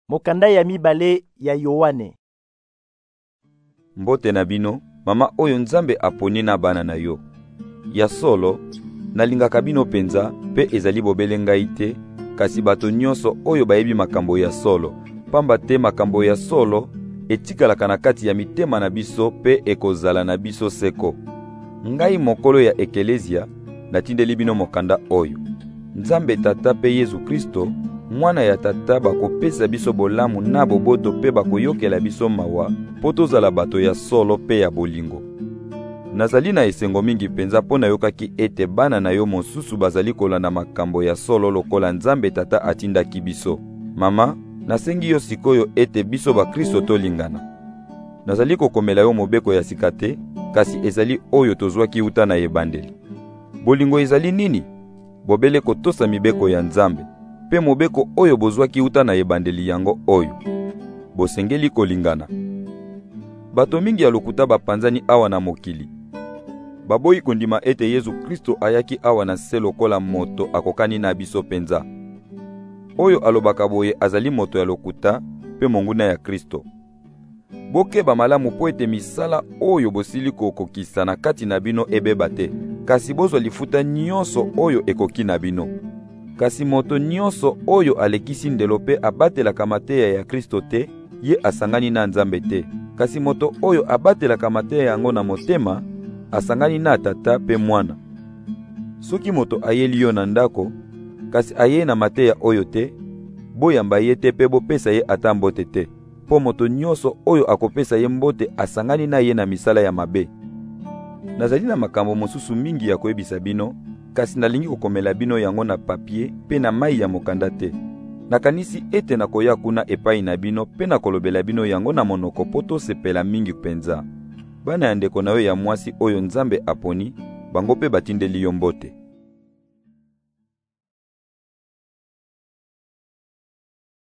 Mokanda ya mibale ya Yohane. Mbote na bino, mama oyo Nzambe aponi na bana na yo. Ya solo, nalingaka bino penza, pe ezali bobele ngai te, kasi bato nyonso oyo bayebi makambo ya solo. Pamba te makambo ya solo, etikalaka na kati ya mitema na biso pe ekozala na biso seko. Ngai mokolo ya ekelezia, natindeli bino mokanda oyo. Nzambe tata pe Yesu Kristo, mwana ya tata bakopesa biso bolamu na boboto pe bakoyokela biso mawa, po tozala bato ya solo pe ya bolingo. Nazali na esengo mingi penza po nayokaki ete bana na yo mosusu bazali kolanda makambo ya solo lokola Nzambe tata atindaki biso. Mama, nasengi yo sikoyo ete biso ba Kristo tolingana. Nazali kokomela yo mobeko ya sika te, kasi ezali oyo tozwaki uta na ebandeli. Bolingo ezali nini? Bobele kotosa mibeko ya Nzambe, pe mobeko oyo bozwaki uta na ebandeli yango oyo. Bosengeli kolingana. Bato mingi ya lokuta bapanzani awa na mokili. Baboyi kondima ete Yesu Kristo ayaki awa na se lokola moto akokani na biso penza. Oyo alobaka boye azali moto ya lokuta pe monguna ya Kristo. Bokeba malamu po ete misala oyo bosili kokokisa na kati na bino ebeba te, kasi bozwa lifuta nyonso oyo ekoki na bino. Kasi moto nyonso oyo alekisi ndelo pe abatelaka mateya ya Kristo te, ye asangani na Nzambe te. Kasi moto oyo abatelaka mateya yango na motema, asangani na tata pe mwana. Soki moto ayeli yo na ndako, kasi aye na mateya oyo te, boyamba ye te pe bopesa ye ata mbote te. Po moto nyonso oyo akopesa ye mbote asangani na ye na misala ya mabe. Nazali na makambo mosusu mingi ya koyebisa bino, kasi nalingi kokomela bino yango na papie pe na mai ya mokanda te. Nakanisi ete nakoya kuna epai na bino pe nakolobela bino yango na monoko po tosepela mingi penza. Bana ya ndeko na yo ya mwasi oyo Nzambe aponi, bango pe batindeli yo mbote.